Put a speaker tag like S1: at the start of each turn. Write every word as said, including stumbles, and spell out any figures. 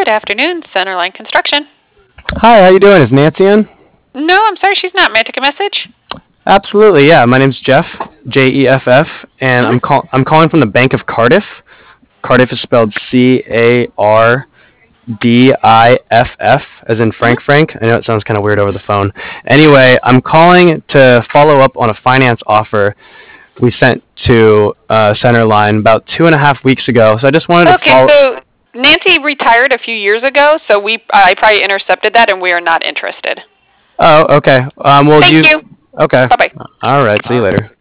S1: Good afternoon, Centerline Construction.
S2: Hi, how you doing? Is Nancy in?
S1: No, I'm sorry, she's not. May I take a message?
S2: Absolutely, yeah. My name's Jeff, J E F F, and I'm call I'm calling from the Bank of Cardiff. Cardiff is spelled C A R D I F F, as in Frank Frank. I know it sounds kind of weird over the phone. Anyway, I'm calling to follow up on a finance offer we sent to uh, Centerline about two and a half weeks ago. So I just wanted to
S1: Okay,
S2: follow.
S1: so Nancy retired a few years ago, so we I probably intercepted that, and we are not interested.
S2: Oh, okay. Um, well,
S1: Thank
S2: do
S1: you.
S2: Okay.
S1: Bye-bye.
S2: All right. See you later.